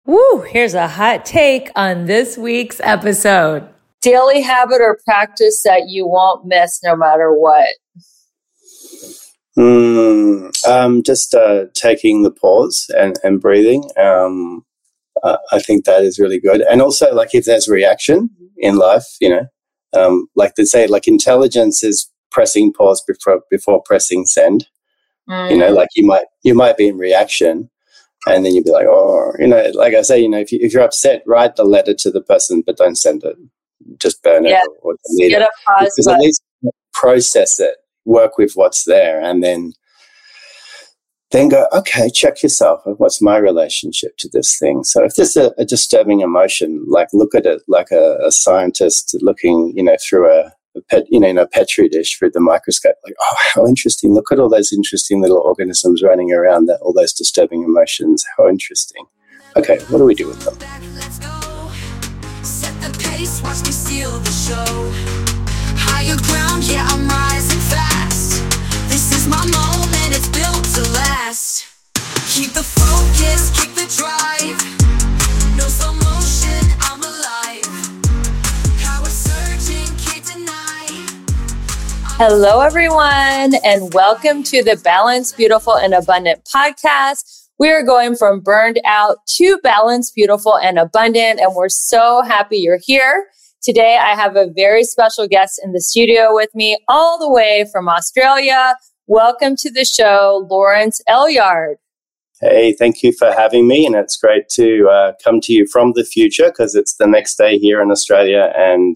Woo, here's a hot take on this week's episode. Daily habit or practice that you won't miss no matter what. Just taking the pause and breathing. I think that is really good. And also, like, if there's reaction in life, like they say, like intelligence is pressing pause before pressing send. Like you might be in reaction, and then you'd be like, oh, like I say, if you're upset, write the letter to the person, but don't send it. Just burn it or delete it. Because at least process it, work with what's there, and then go, okay, check yourself. What's my relationship to this thing? So if there's a disturbing emotion, like look at it like a scientist looking, through a petri dish through the microscope. Like, oh, how interesting! Look at all those interesting little organisms running around. All those disturbing emotions. How interesting. Okay, what do we do with them? Let's go. Set the pace, watch me steal the show. Higher ground, yeah, I'm rising fast. This is my moment, it's built to last. Keep the focus, keep the drive. No slow motion, I'm alive. Power surging, can't deny. Hello, everyone, and welcome to the Balanced, Beautiful, and Abundant podcast. We are going from burned out to balanced, beautiful, and abundant, and we're so happy you're here. Today, I have a very special guest in the studio with me all the way from Australia. Welcome to the show, Lawrence Elliard. Hey, thank you for having me, and it's great to come to you from the future because it's the next day here in Australia, and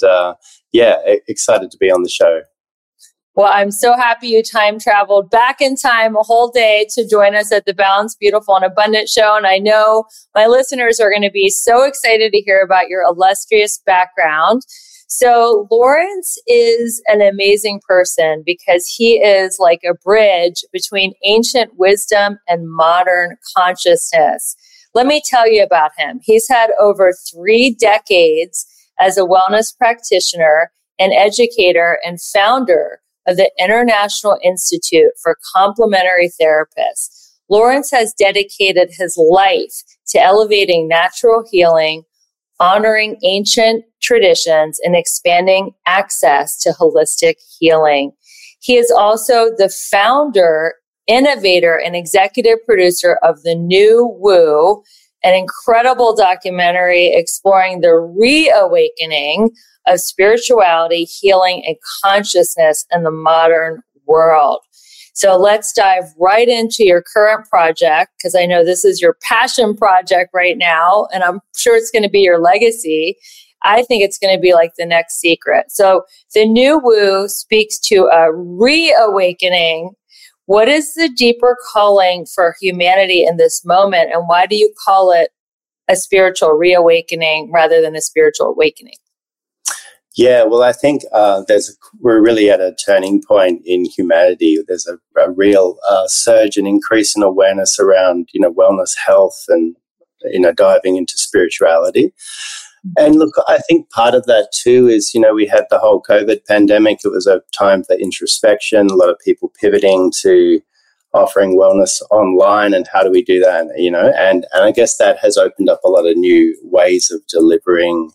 excited to be on the show. Well, I'm so happy you time traveled back in time a whole day to join us at the Balanced, Beautiful, and Abundant show. And I know my listeners are going to be so excited to hear about your illustrious background. So Lawrence is an amazing person because he is like a bridge between ancient wisdom and modern consciousness. Let me tell you about him. He's had over 3 decades as a wellness practitioner, an educator, and founder of the International Institute for Complementary Therapists. Lawrence has dedicated his life to elevating natural healing, honoring ancient traditions, and expanding access to holistic healing. He is also the founder, innovator, and executive producer of The New Woo, an incredible documentary exploring the reawakening of spirituality, healing, and consciousness in the modern world. So let's dive right into your current project, because I know this is your passion project right now, and I'm sure it's going to be your legacy. I think it's going to be like the next secret. So The New Woo speaks to a reawakening. What is the deeper calling for humanity in this moment, and why do you call it a spiritual reawakening rather than a spiritual awakening? Yeah, well, I think we're really at a turning point in humanity. There's a real surge and increase in awareness around, wellness, health, and, diving into spirituality. And look, I think part of that too is, we had the whole COVID pandemic. It was a time for introspection, a lot of people pivoting to offering wellness online, and how do we do that, and I guess that has opened up a lot of new ways of delivering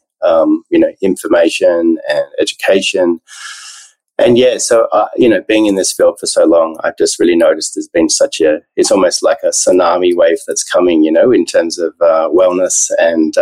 information and education. And so, being in this field for so long, I've just really noticed there's been it's almost like a tsunami wave that's coming, in terms of wellness. And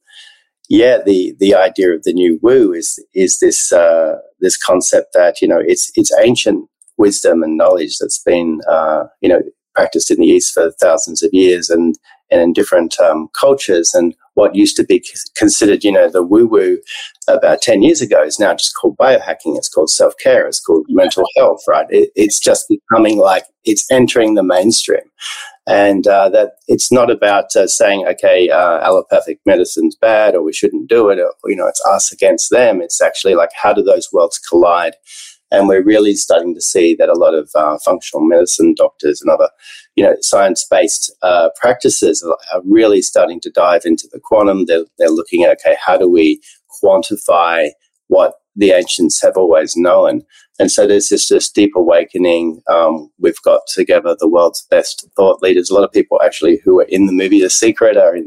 the idea of the New Woo is this concept that, it's ancient wisdom and knowledge that's been, practiced in the East for thousands of years and in different cultures. And what used to be considered, the woo-woo about 10 years ago is now just called biohacking. It's called self-care. It's called mental health, right? It's just becoming like it's entering the mainstream. And that it's not about saying, okay, allopathic medicine's bad or we shouldn't do it, or, it's us against them. It's actually like, how do those worlds collide? And we're really starting to see that a lot of functional medicine doctors and other, science-based practices are really starting to dive into the quantum. They're looking at, okay, how do we quantify what the ancients have always known? And so there's this deep awakening. We've got together the world's best thought leaders. A lot of people actually who are in the movie The Secret are in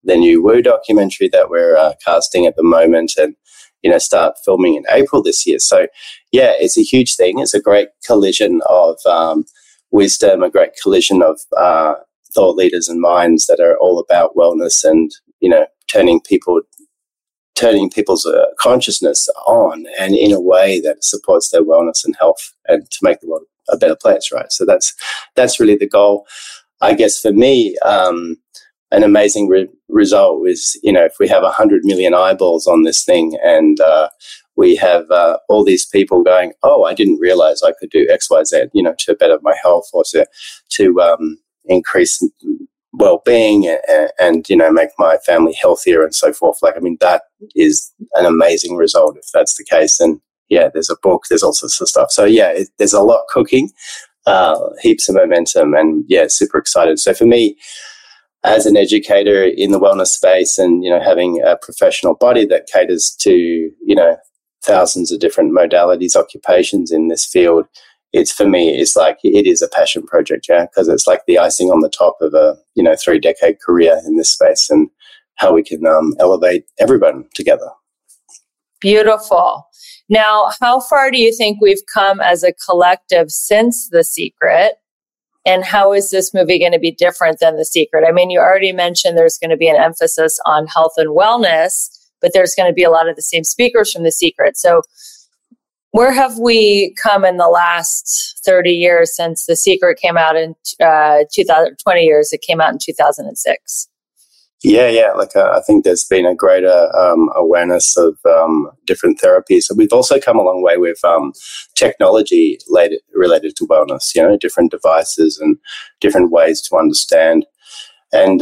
the new Wu documentary that we're casting at the moment, and start filming in April this year. So yeah, it's a huge thing. It's a great collision of wisdom, a great collision of thought leaders and minds that are all about wellness and turning people's consciousness on, and in a way that supports their wellness and health, and to make the world a better place, right? So that's really the goal, I guess. For me, an amazing result is, if we have 100 million eyeballs on this thing, and we have all these people going, oh, I didn't realize I could do X, Y, Z, to better my health, or to increase well-being and make my family healthier and so forth. That is an amazing result if that's the case. And yeah, there's a book, there's all sorts of stuff. So yeah, there's a lot cooking, heaps of momentum, and yeah, super excited. So for me, as an educator in the wellness space, and having a professional body that caters to thousands of different modalities, occupations in this field, it's like it is a passion project, yeah, because it's like the icing on the top of a 3-decade career in this space, and how we can elevate everyone together. Beautiful. Now, how far do you think we've come as a collective since The Secret? And how is this movie going to be different than The Secret? I mean, you already mentioned there's going to be an emphasis on health and wellness, but there's going to be a lot of the same speakers from The Secret. So where have we come in the last 30 years since The Secret came out in 2020 years? It came out in 2006. Yeah. I think there's been a greater awareness of different therapies. So we've also come a long way with technology related to wellness, different devices and different ways to understand. And,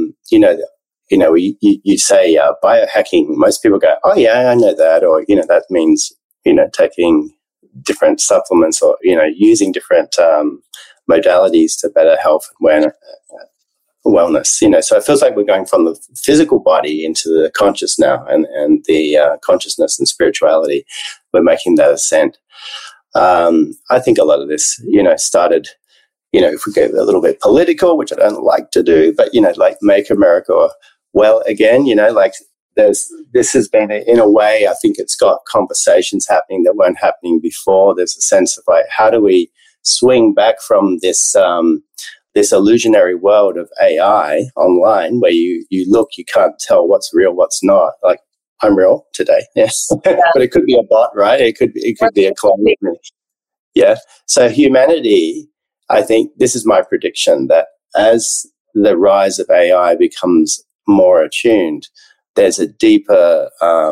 you say biohacking, most people go, oh, yeah, I know that. Or, that means, taking different supplements, or, using different modalities to better health and wellness. So it feels like we're going from the physical body into the conscious now, and the consciousness and spirituality. We're making that ascent. I think a lot of this, started, if we get a little bit political, which I don't like to do, but, like make America well again, this has been, in a way, I think it's got conversations happening that weren't happening before. There's a sense of like, how do we swing back from this illusionary world of AI online, where you look, you can't tell what's real, what's not. Like, I'm real today, yes, yeah. But it could be a bot, right? It could be a clone. Yeah. So humanity, I think this is my prediction, that as the rise of AI becomes more attuned, there's a deeper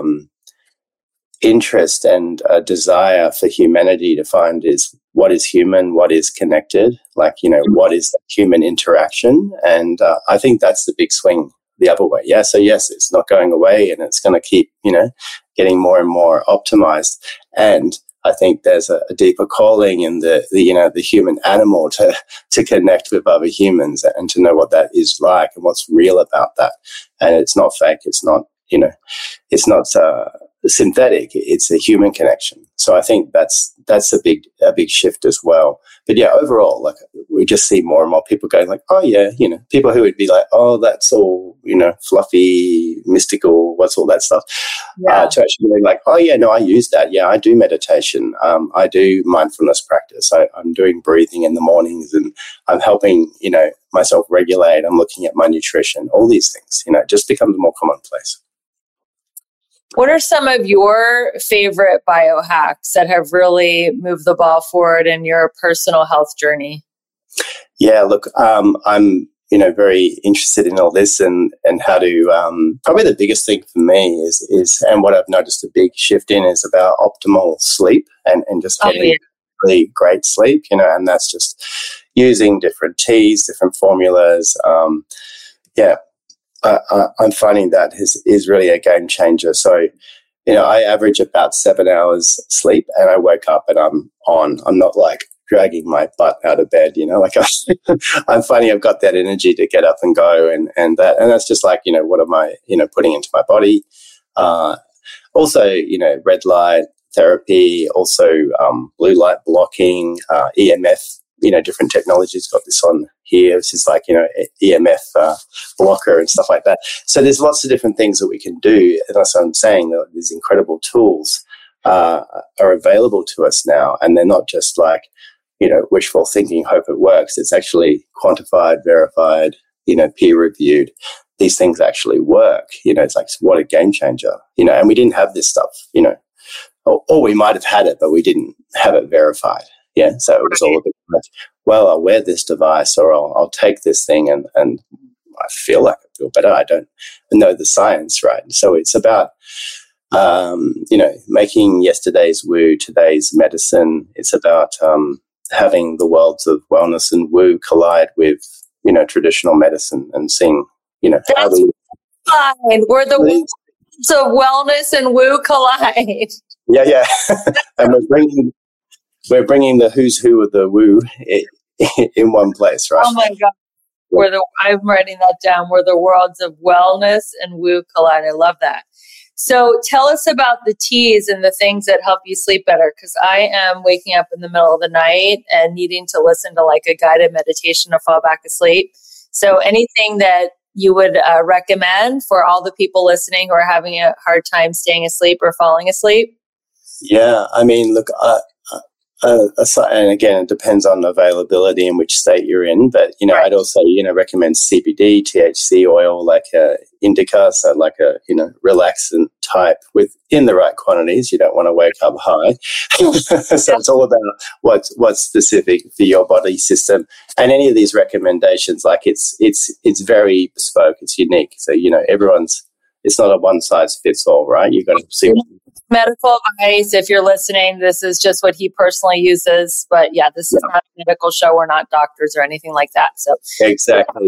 interest and a desire for humanity to find is what is human, what is connected, what is human interaction. And I think that's the big swing the other way. Yeah. So yes, it's not going away, and it's going to keep, getting more and more optimized. And I think there's a deeper calling in the human animal to connect with other humans, and to know what that is like and what's real about that. And it's not fake. It's not, it's not synthetic. It's a human connection. So I think that's a big shift as well. But yeah, overall, we just see more and more people going like, oh yeah, people who would be like, oh, that's all, fluffy, mystical, what's all that stuff? Yeah. To actually be like, oh yeah, no, I use that. Yeah, I do meditation. I do mindfulness practice. I'm doing breathing in the mornings, and I'm helping, myself regulate. I'm looking at my nutrition, all these things, it just becomes more commonplace. What are some of your favorite biohacks that have really moved the ball forward in your personal health journey? Yeah, look, I'm very interested in all this, and how to, probably the biggest thing for me is, and what I've noticed a big shift in, is about optimal sleep and just getting really great sleep, and that's just using different teas, different formulas. I'm finding that is really a game changer. So, I average about 7 hours sleep, and I wake up and I'm on. I'm not like dragging my butt out of bed, I'm finding I've got that energy to get up and go, and that's just like, what am I, putting into my body? Also, red light therapy, also blue light blocking, EMF different technologies. Got this on here, which is like, EMF blocker and stuff like that. So there's lots of different things that we can do. And that's what I'm saying, that these incredible tools are available to us now. And they're not just like, wishful thinking, hope it works. It's actually quantified, verified, peer reviewed. These things actually work. It's like, what a game changer, and we didn't have this stuff, or we might have had it, but we didn't have it verified. Yeah. So it was all a bit like, well, I'll wear this device, or I'll take this thing and I feel like I feel better. I don't know the science, right? So it's about, making yesterday's woo today's medicine. It's about having the worlds of wellness and woo collide with, traditional medicine, and seeing, how we... Fine. Where the worlds of wellness and woo collide. Yeah. And we're bringing the who's who of the woo in one place, right? Oh my God. I'm writing that down, where the worlds of wellness and woo collide. I love that. So tell us about the teas and the things that help you sleep better, because I am waking up in the middle of the night and needing to listen to like a guided meditation to fall back asleep. So anything that you would recommend for all the people listening who are having a hard time staying asleep or falling asleep? Yeah, I mean, look, and again, it depends on availability and which state you're in. But, Right. I'd also, recommend CBD, THC oil, like indica, so like a, relaxant type in the right quantities. You don't want to wake up high. So it's all about what's specific for your body system. And any of these recommendations, like it's very bespoke, it's unique. So, it's not a one size fits all, right? You've got to see. Medical advice, if you're listening, this is just what he personally uses. But yeah, this is not a medical show. We're not doctors or anything like that. So Exactly.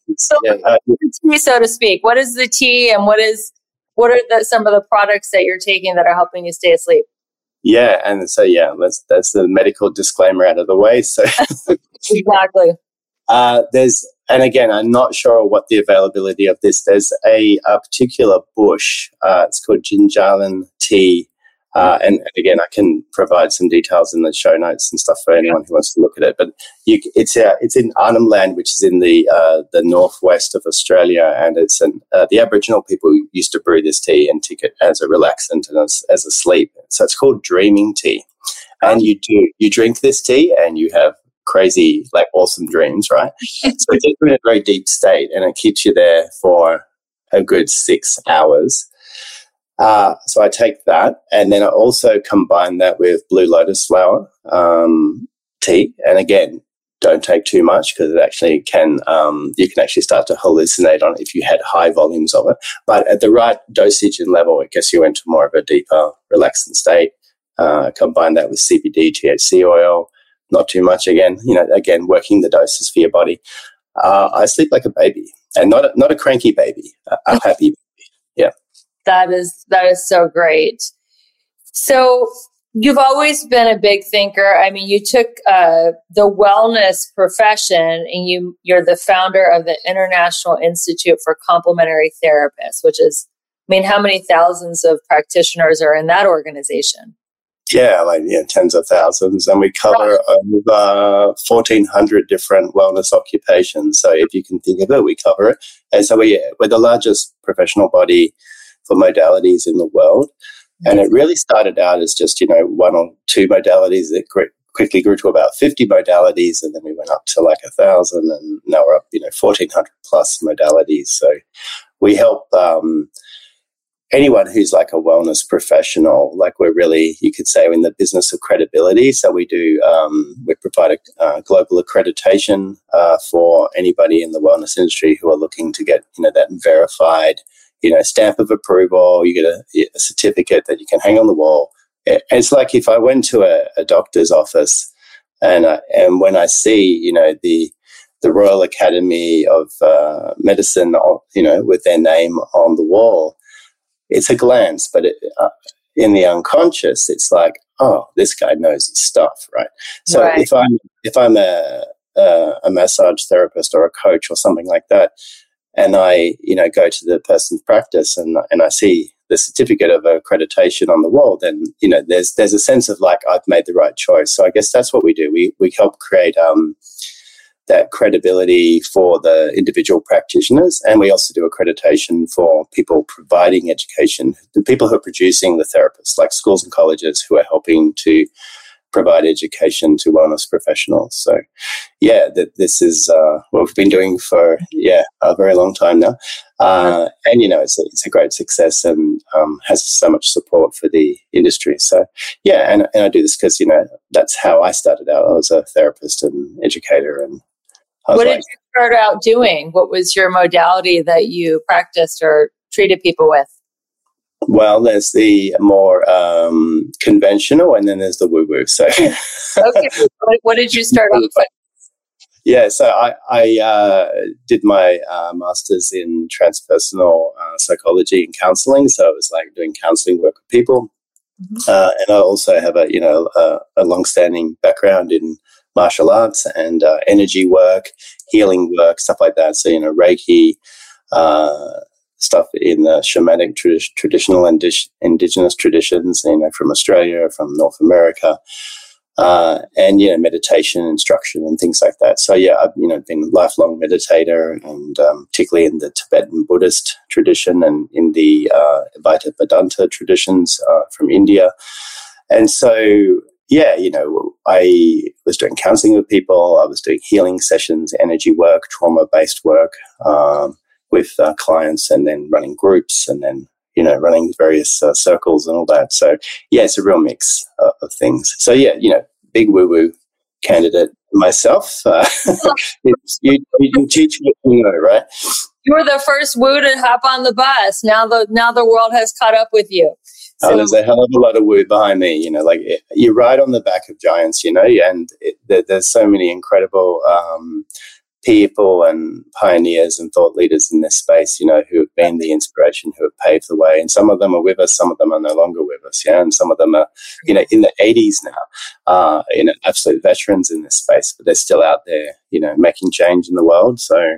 Tea, so to speak. What is the tea, and what are some of the products that you're taking that are helping you stay asleep? Yeah, and so that's the medical disclaimer out of the way. So Exactly. And again, I'm not sure what the availability of this. There's a particular bush. It's called Ginjalan tea. And again, I can provide some details in the show notes and stuff for anyone who wants to look at it. But it's in Arnhem Land, which is in the northwest of Australia, and it's the Aboriginal people used to brew this tea and take it as a relaxant and as a sleep. So it's called dreaming tea, and you drink this tea and you have crazy, like awesome dreams, right? So it's in a very deep state, and it keeps you there for a good 6 hours. So I take that, and then I also combine that with blue lotus flower tea. And again, don't take too much, because it actually can you can actually start to hallucinate on it if you had high volumes of it. But at the right dosage and level, it gets you into more of a deeper, relaxing state. Combine that with CBD, THC oil. Not too much again, working the doses for your body. I sleep like a baby, and not a cranky baby, a happy baby. Yeah. That is so great. So you've always been a big thinker. I mean, you took the wellness profession, and you're the founder of the International Institute for Complementary Therapists, which is, how many thousands of practitioners are in that organization? Yeah, tens of thousands, and we cover over 1,400 different wellness occupations. So if you can think of it, we cover it. And so we're the largest professional body for modalities in the world. And it really started out as just, one or two modalities that quickly grew to about 50 modalities, and then we went up to like 1,000, and now we're up, 1,400 plus modalities. So we help anyone who's like a wellness professional. Like, we're really, you could say, in the business of credibility. So we do, we provide a global accreditation for anybody in the wellness industry who are looking to get, that verified, stamp of approval. You get a certificate that you can hang on the wall. It's like if I went to a doctor's office and when I see, the Royal Academy of Medicine, with their name on the wall, it's a glance, but in the unconscious, it's like, oh, this guy knows his stuff, right? So Right. if I'm a massage therapist or a coach or something like that, and I go to the person's practice and I see the certificate of accreditation on the wall, then, there's a sense of like, I've made the right choice. So I guess that's what we do. We help create that credibility for the individual practitioners. And we also do accreditation for people providing education, the people who are producing the therapists, like schools and colleges who are helping to provide education to wellness professionals. So, this is what we've been doing for, a very long time now. And, it's a great success and has so much support for the industry. So, and I do this because, that's how I started out. I was a therapist and educator. And what did you start out doing? What was your modality that you practiced or treated people with? Well, there's the more conventional, and then there's the woo-woo. So, okay, what did you start off with? Yeah, so I did my master's in transpersonal psychology and counseling. So it was like doing counseling work with people, and I also have a long-standing background in martial arts and energy work, healing work, stuff like that. So Reiki. Stuff in the shamanic traditional and indigenous traditions, from Australia, from North America, and meditation instruction and things like that. So I've been a lifelong meditator, and particularly in the Tibetan Buddhist tradition and in the Advaita Vedanta traditions from India. And so I was doing counseling with people. I was doing healing sessions, energy work, trauma-based work. With clients, and then running groups, and then running various circles and all that. So it's a real mix of things. So big woo-woo candidate myself. You teach what you know, right? You were the first woo to hop on the bus. Now the world has caught up with you. So, there's a hell of a lot of woo behind me. You ride on the back of giants. And there's so many incredible. People and pioneers and thought leaders in this space, who have been the inspiration, who have paved the way. And some of them are with us, some of them are no longer with us, and some of them are, in the 80s now, absolute veterans in this space, but they're still out there, making change in the world. So,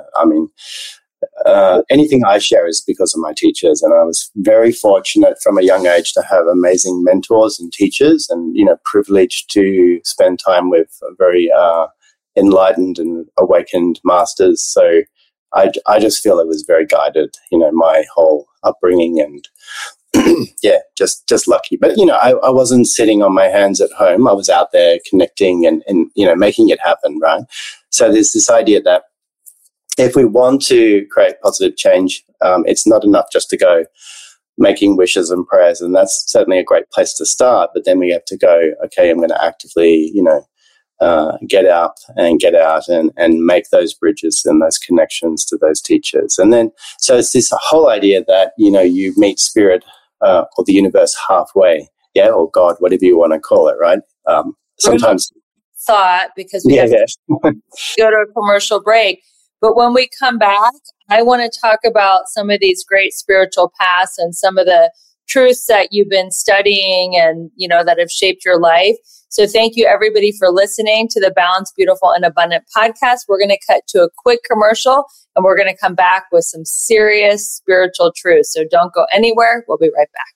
anything I share is because of my teachers, and I was very fortunate from a young age to have amazing mentors and teachers, and, privileged to spend time with a very, enlightened and awakened masters. So I just feel it was very guided, my whole upbringing, and just lucky. But, I wasn't sitting on my hands at home. I was out there connecting and making it happen, right? So there's this idea that if we want to create positive change, it's not enough just to go making wishes and prayers. And that's certainly a great place to start. But then we have to go, okay, I'm going to actively, get out and make those bridges and those connections to those teachers. And then, so it's this whole idea that, you meet spirit or the universe halfway, or God, whatever you want to call it, right? Sometimes thought, because we have to go to a commercial break. But when we come back, I want to talk about some of these great spiritual paths and some of the truths that you've been studying and, that have shaped your life. So thank you, everybody, for listening to the Balanced, Beautiful, and Abundant podcast. We're going to cut to a quick commercial, and we're going to come back with some serious spiritual truths. So don't go anywhere. We'll be right back.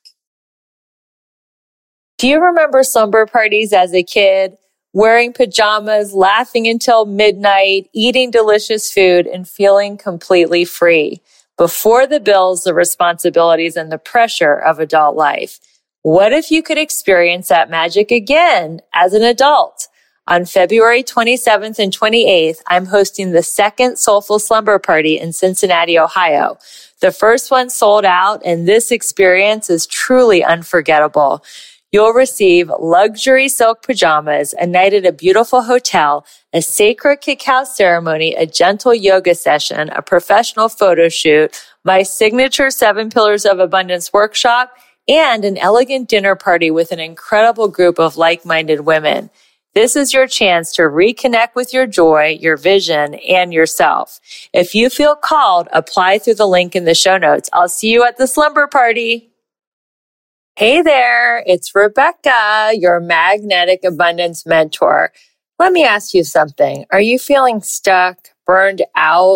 Do you remember slumber parties as a kid? Wearing pajamas, laughing until midnight, eating delicious food, and feeling completely free before the bills, the responsibilities, and the pressure of adult life. What if you could experience that magic again as an adult? On February 27th and 28th, I'm hosting the second Soulful Slumber Party in Cincinnati, Ohio. The first one sold out, and this experience is truly unforgettable. You'll receive luxury silk pajamas, a night at a beautiful hotel, a sacred cacao ceremony, a gentle yoga session, a professional photo shoot, my signature 7 Pillars of Abundance workshop, and an elegant dinner party with an incredible group of like-minded women. This is your chance to reconnect with your joy, your vision, and yourself. If you feel called, apply through the link in the show notes. I'll see you at the slumber party. Hey there, it's Rebecca, your magnetic abundance mentor. Let me ask you something. Are you feeling stuck, burned out,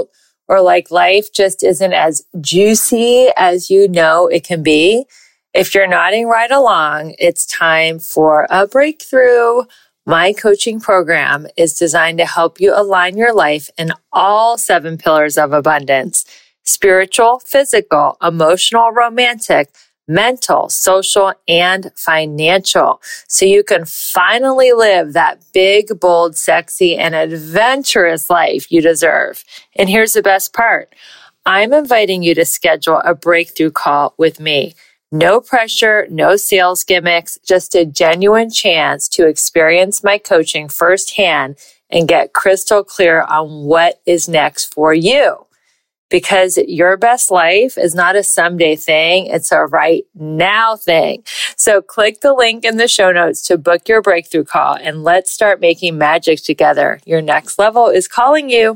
or like life just isn't as juicy as you know it can be, if you're nodding right along, it's time for a breakthrough. My coaching program is designed to help you align your life in all 7 pillars of abundance: spiritual, physical, emotional, romantic, mental, social, and financial. So you can finally live that big, bold, sexy, and adventurous life you deserve. And here's the best part. I'm inviting you to schedule a breakthrough call with me. No pressure, no sales gimmicks, just a genuine chance to experience my coaching firsthand and get crystal clear on what is next for you. Because your best life is not a someday thing, it's a right now thing. So click the link in the show notes to book your breakthrough call and let's start making magic together. Your next level is calling you.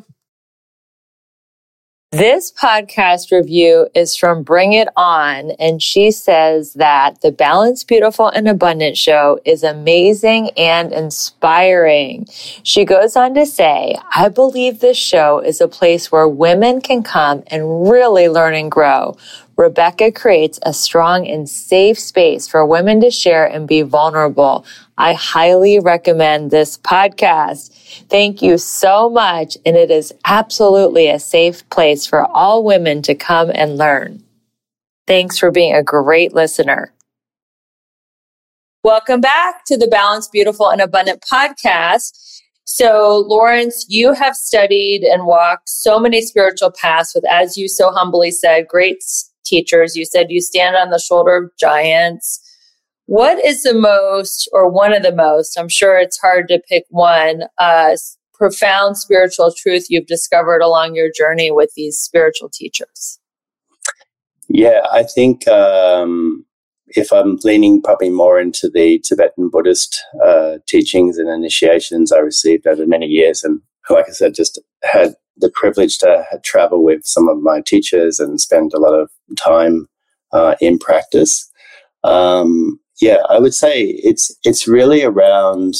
This podcast review is from Bring It On, and she says that the Balanced, Beautiful, and Abundant show is amazing and inspiring. She goes on to say, I believe this show is a place where women can come and really learn and grow. Rebecca creates a strong and safe space for women to share and be vulnerable. I highly recommend this podcast. Thank you so much. And it is absolutely a safe place for all women to come and learn. Thanks for being a great listener. Welcome back to the Balanced, Beautiful, and Abundant podcast. So, Lawrence, you have studied and walked so many spiritual paths with, as you so humbly said, great teachers. You said you stand on the shoulder of giants. What is the most, or one of the most, I'm sure it's hard to pick one, profound spiritual truth you've discovered along your journey with these spiritual teachers? Yeah, I think if I'm leaning probably more into the Tibetan Buddhist teachings and initiations I received over many years, and like I said, just had the privilege to travel with some of my teachers and spend a lot of time in practice. Yeah, I would say it's really around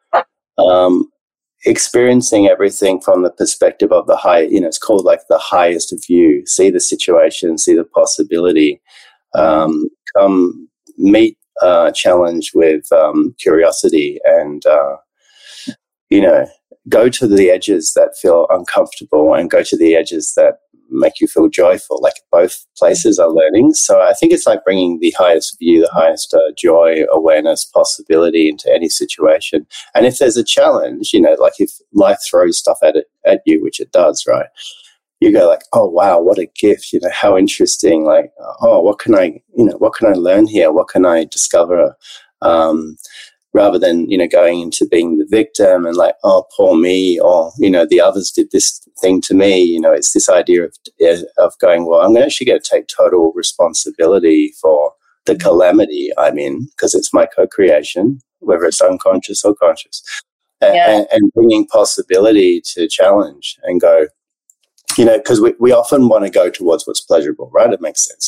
experiencing everything from the perspective of the high, it's called like the highest view. See the situation, see the possibility, come meet challenge with curiosity, and go to the edges that feel uncomfortable and go to the edges that make you feel joyful. Like both places are learning. So I think it's like bringing the highest view, the highest joy, awareness, possibility into any situation. And if there's a challenge, like if life throws stuff at you, which it does, right? You go like, oh wow, what a gift! How interesting! Like, oh, what can I learn here? What can I discover? Rather than, going into being the victim and like, oh, poor me, or, the others did this thing to me. It's this idea of going, well, I'm actually going to take total responsibility for the calamity I'm in, because it's my co-creation, whether it's unconscious or conscious, and bringing possibility to challenge and go, because we often want to go towards what's pleasurable, right? It makes sense.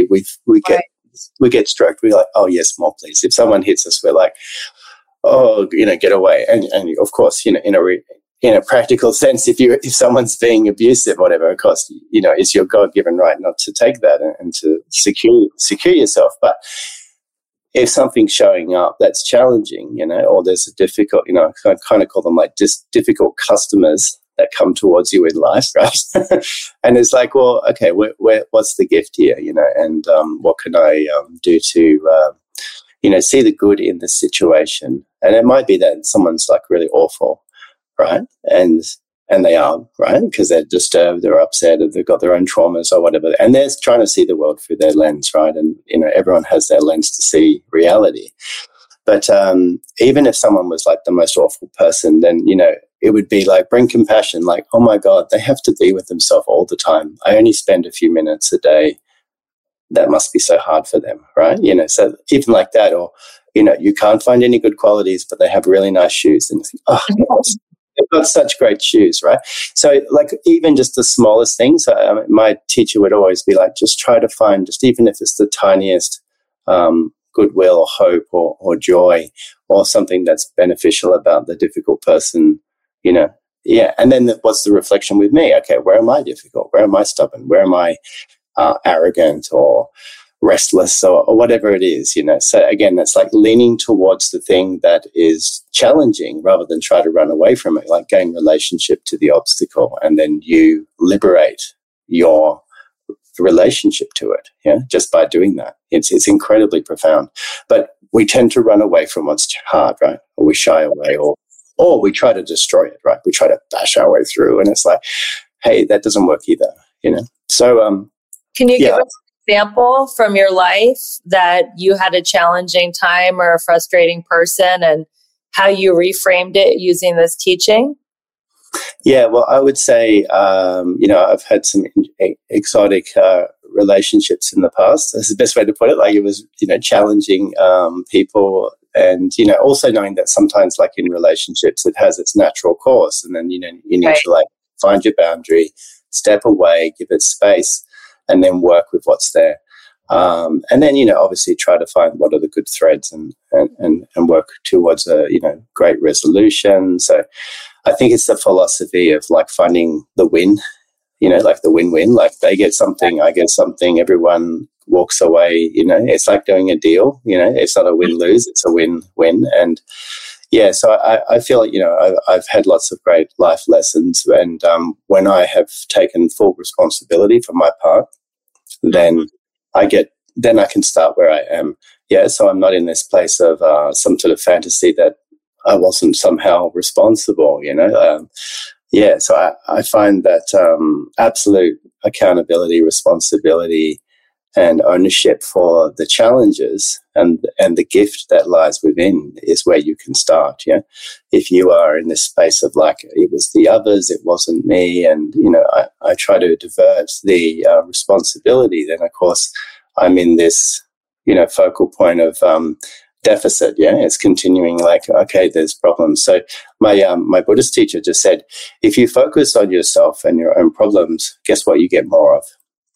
We get stroked. We're like, oh yes, more please. If someone hits us, we're like, oh, get away. And of course, in a practical sense, if someone's being abusive, whatever, of course, it's your God-given right not to take that and to secure yourself. But if something's showing up that's challenging, or there's a difficult, I kind of call them like difficult customers that come towards you in life, right? And it's like, well, okay, what's the gift here, and what can I do to, see the good in the situation? And it might be that someone's like really awful, right? And they are, right? Because they're disturbed, they're upset, or they've got their own traumas or whatever. And they're trying to see the world through their lens, right? And, everyone has their lens to see reality. But even if someone was like the most awful person, then, it would be like, bring compassion, like, oh my God, they have to be with themselves all the time. I only spend a few minutes a day. That must be so hard for them, right? So even like that, or, you can't find any good qualities, but they have really nice shoes. And you think, oh, they've got such great shoes, right? So like even just the smallest things, my teacher would always be like, just try to find, just even if it's the tiniest goodwill or hope or joy or something that's beneficial about the difficult person, yeah. And then what's the reflection with me? Okay, where am I difficult? Where am I stubborn? Where am I arrogant or restless or whatever it is, you know? So again, that's like leaning towards the thing that is challenging rather than try to run away from it, like gain relationship to the obstacle, and then you liberate your relationship to it, yeah, just by doing that. It's incredibly profound. But we tend to run away from what's hard, right? Or we shy away, or we try to destroy it, right? We try to bash our way through, and it's like, hey, that doesn't work either, you know? So, can you give us an example from your life that you had a challenging time or a frustrating person and how you reframed it using this teaching? Yeah, well, I would say, you know, I've had some exotic relationships in the past. That's the best way to put it. Like, it was, you know, challenging people, and, you know, also knowing that sometimes, like in relationships, it has its natural course, and then, you know, you need to like find your boundary, step away, give it space, and then work with what's there. And then, you know, obviously try to find what are the good threads and work towards a, you know, great resolution. So I think it's the philosophy of like finding the win, you know, like the win-win, like they get something, I get something, everyone walks away, you know, it's like doing a deal, you know, it's not a win-lose, it's a win-win. And yeah, so I feel like, you know, I've had lots of great life lessons, and when I have taken full responsibility for my part, then I can start where I am. Yeah, so I'm not in this place of some sort of fantasy that I wasn't somehow responsible, you know. Yeah, so I find that absolute accountability, responsibility, and ownership for the challenges and the gift that lies within is where you can start. Yeah, if you are in this space of like, it was the others, it wasn't me, and, you know, I try to divert the responsibility, then of course I'm in this, you know, focal point of deficit. Yeah, it's continuing like, okay, there's problems. So my Buddhist teacher just said, if you focus on yourself and your own problems, guess what you get more of?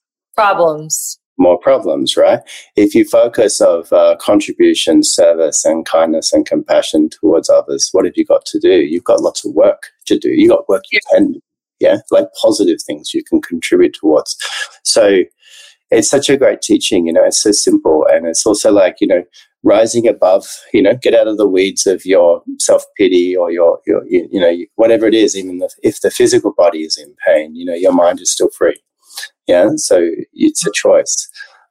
Problems. More problems, right? If you focus of contribution, service, and kindness and compassion towards others, what have you got to do? You've got lots of work to do. You got work you can do, yeah, like positive things you can contribute towards. So it's such a great teaching, you know, it's so simple. And it's also like, you know, rising above, you know, get out of the weeds of your self-pity or your you know, whatever it is, even if the physical body is in pain, you know, your mind is still free. Yeah, so it's a choice.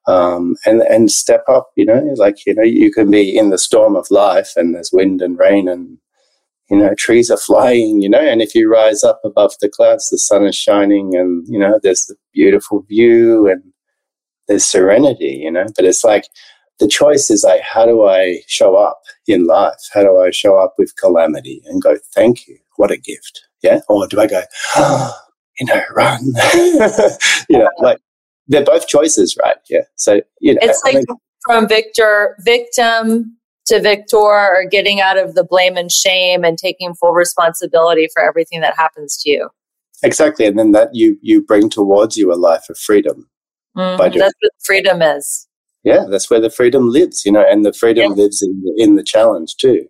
And step up, you know, like, you know, you can be in the storm of life and there's wind and rain and, you know, trees are flying, you know, and if you rise up above the clouds, the sun is shining and, you know, there's the beautiful view and there's serenity, you know, but it's like the choice is like, how do I show up in life? How do I show up with calamity and go, thank you, what a gift, yeah? Or do I go, oh, you know, run? You know, like they're both choices, right? Yeah. So, you know, it's like from victim to victor, or getting out of the blame and shame and taking full responsibility for everything that happens to you. Exactly. And then that you bring towards you a life of freedom. Mm-hmm. That's what freedom is. Yeah, that's where the freedom lives, you know, and the freedom lives in the challenge too.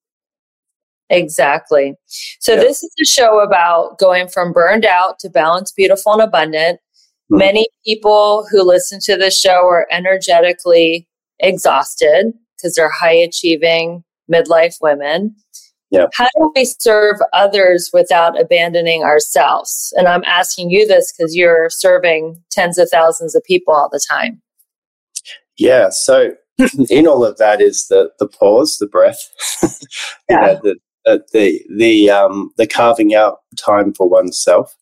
Exactly. So this is a show about going from burned out to balanced, beautiful, and abundant. Mm-hmm. Many people who listen to this show are energetically exhausted because they're high achieving midlife women. Yeah. How do we serve others without abandoning ourselves? And I'm asking you this because you're serving tens of thousands of people all the time. Yeah. So in all of that is the pause, the breath, you know, the carving out time for oneself,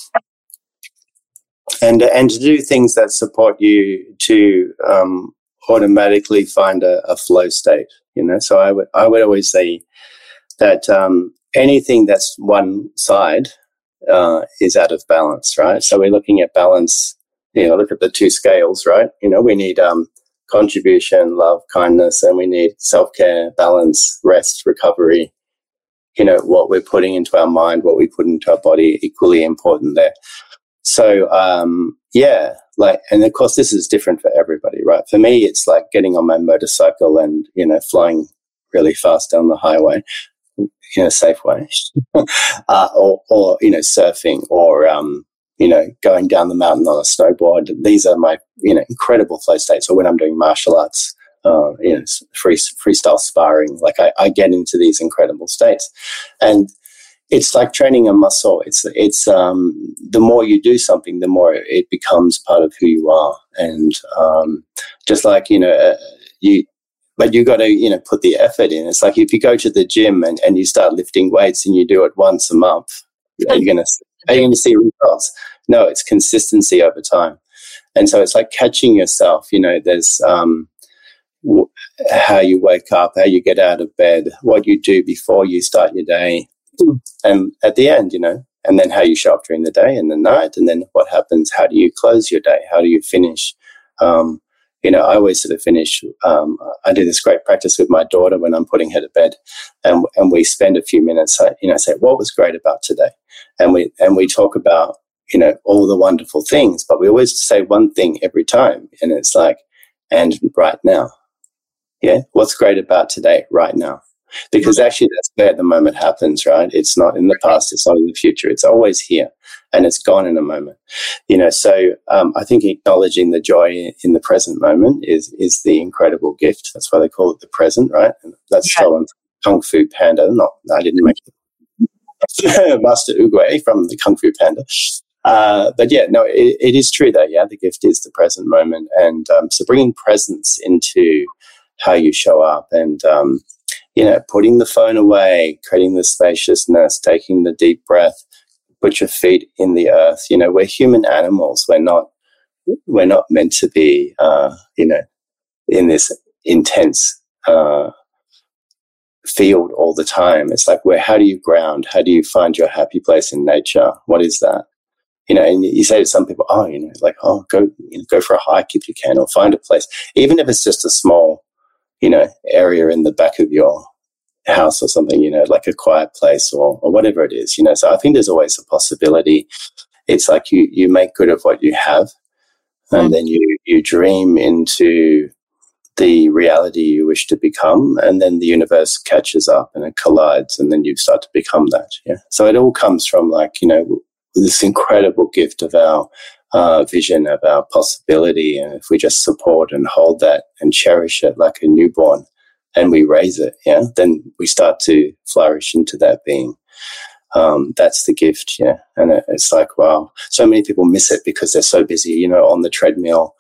and to do things that support you to automatically find a flow state. You know, so I would always say that anything that's one side is out of balance, right? So we're looking at balance. You know, look at the two scales, right? You know, we need contribution, love, kindness, and we need self-care, balance, rest, recovery. You know, what we're putting into our mind, what we put into our body, equally important there. So, yeah, like, and of course this is different for everybody, right? For me, it's like getting on my motorcycle and, you know, flying really fast down the highway. safe way, or surfing, or going down the mountain on a snowboard. These are my incredible flow states. Or when I'm doing martial arts, freestyle sparring, like I get into these incredible states, and it's like training a muscle. It's the more you do something, the more it becomes part of who you are, and just like but you got to put the effort in. It's like if you go to the gym and you start lifting weights and you do it once a month, are you going to see results? No, it's consistency over time, and so it's like catching yourself. There's how you wake up, how you get out of bed, what you do before you start your day, and at the end, and then how you show up during the day and the night, and then what happens, how do you close your day, how do you finish. I always sort of finish, I do this great practice with my daughter when I'm putting her to bed, and we spend a few minutes, say, what was great about today? And we talk about, all the wonderful things, but we always say one thing every time, and it's like, and right now. Yeah. What's great about today, right now? Because actually that's where the moment happens, right? It's not in the past, it's not in the future. It's always here, and it's gone in a moment. So I think acknowledging the joy in the present moment is the incredible gift. That's why they call it the present, right? And that's stolen from Kung Fu Panda. I didn't make it. Master Oogway from the Kung Fu Panda. But yeah, no, it is true that, the gift is the present moment. And so bringing presence into how you show up, and putting the phone away, creating the spaciousness, taking the deep breath, put your feet in the earth. We're human animals. We're not meant to be, in this intense field all the time. It's like, how do you ground? How do you find your happy place in nature? What is that? And you say to some people, go for a hike if you can, or find a place, even if it's just a small, area in the back of your house or something, like a quiet place or whatever it is, So I think there's always a possibility. It's like you make good of what you have, and then you dream into the reality you wish to become, and then the universe catches up and it collides, and then you start to become that. Yeah. So it all comes from this incredible gift of our vision, of our possibility, and if we just support and hold that and cherish it like a newborn, and we raise it, then we start to flourish into that being. That's the gift, and it's like, wow, so many people miss it because they're so busy, on the treadmill.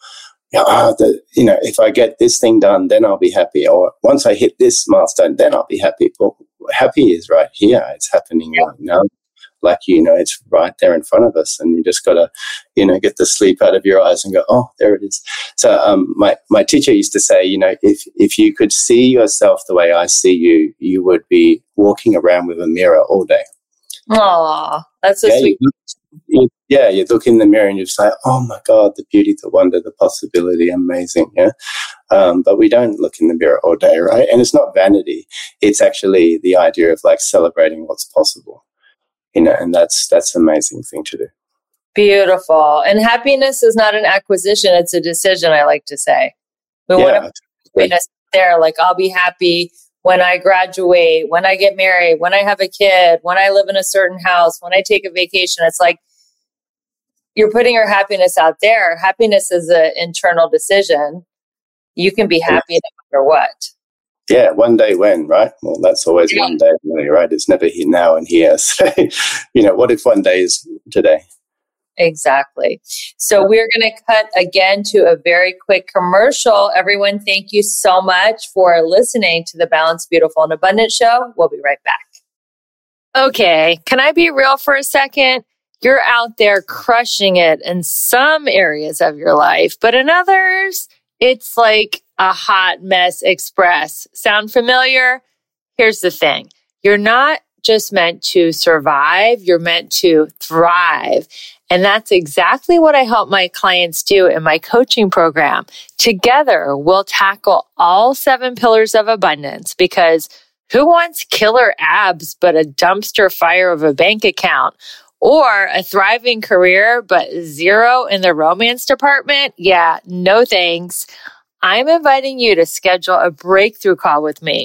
If I get this thing done, then I'll be happy, or once I hit this milestone, then I'll be happy. Well, happy is right here; it's happening right now. Like, it's right there in front of us, and you just got to, get the sleep out of your eyes and go, oh, there it is. So my teacher used to say, if you could see yourself the way I see you, you would be walking around with a mirror all day. Aw, that's so sweet. You look in the mirror and you say, oh my God, the beauty, the wonder, the possibility, amazing. Yeah. But we don't look in the mirror all day, right? And it's not vanity. It's actually the idea of like celebrating what's possible. And that's an amazing thing to do. Beautiful. And happiness is not an acquisition, it's a decision, I like to say. We want to put happiness there, like I'll be happy when I graduate, when I get married, when I have a kid, when I live in a certain house, when I take a vacation. It's like you're putting your happiness out there. Happiness is an internal decision. You can be happy no matter what. Yeah, one day when, right? Well, that's always one day, really, right? It's never here, now and here. So, what if one day is today? Exactly. So we're going to cut again to a very quick commercial. Everyone, thank you so much for listening to the Balanced, Beautiful, and Abundant show. We'll be right back. Okay, can I be real for a second? You're out there crushing it in some areas of your life, but in others, it's like a hot mess express. Sound familiar? Here's the thing. You're not just meant to survive. You're meant to thrive. And that's exactly what I help my clients do in my coaching program. Together, we'll tackle all 7 pillars of abundance, because who wants killer abs but a dumpster fire of a bank account? Or a thriving career but 0 in the romance department? Yeah, no thanks. I'm inviting you to schedule a breakthrough call with me.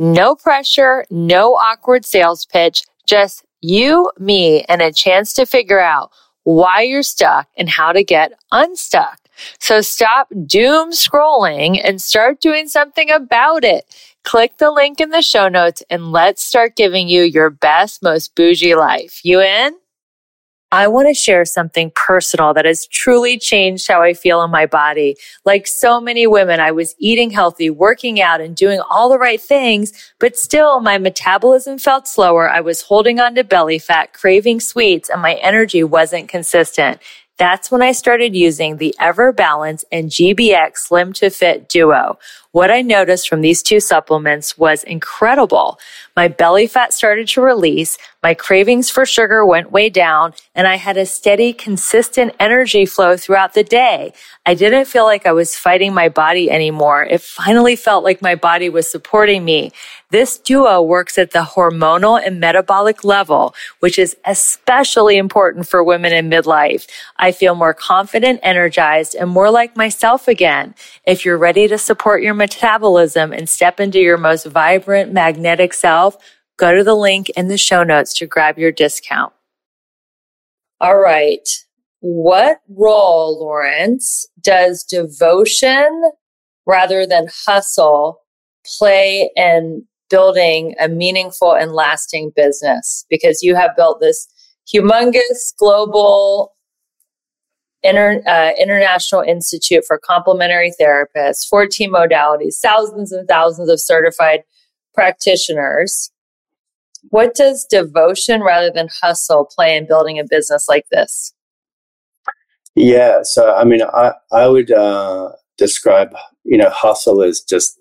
No pressure, no awkward sales pitch, just you, me, and a chance to figure out why you're stuck and how to get unstuck. So stop doom scrolling and start doing something about it. Click the link in the show notes and let's start giving you your best, most bougie life. You in? I want to share something personal that has truly changed how I feel in my body. Like so many women, I was eating healthy, working out, and doing all the right things, but still my metabolism felt slower. I was holding on to belly fat, craving sweets, and my energy wasn't consistent. That's when I started using the EverBalance and GBX Slim to Fit Duo. What I noticed from these two supplements was incredible. My belly fat started to release, my cravings for sugar went way down, and I had a steady, consistent energy flow throughout the day. I didn't feel like I was fighting my body anymore. It finally felt like my body was supporting me. This duo works at the hormonal and metabolic level, which is especially important for women in midlife. I feel more confident, energized, and more like myself again. If you're ready to support your metabolism and step into your most vibrant, magnetic self, go to the link in the show notes to grab your discount. All right. What role, Lawrence, does devotion rather than hustle play in building a meaningful and lasting business? Because you have built this humongous global International Institute for Complementary Therapists, 14 modalities, thousands and thousands of certified practitioners. What does devotion rather than hustle play in building a business like this? Yeah, so I mean, I would describe, hustle as just,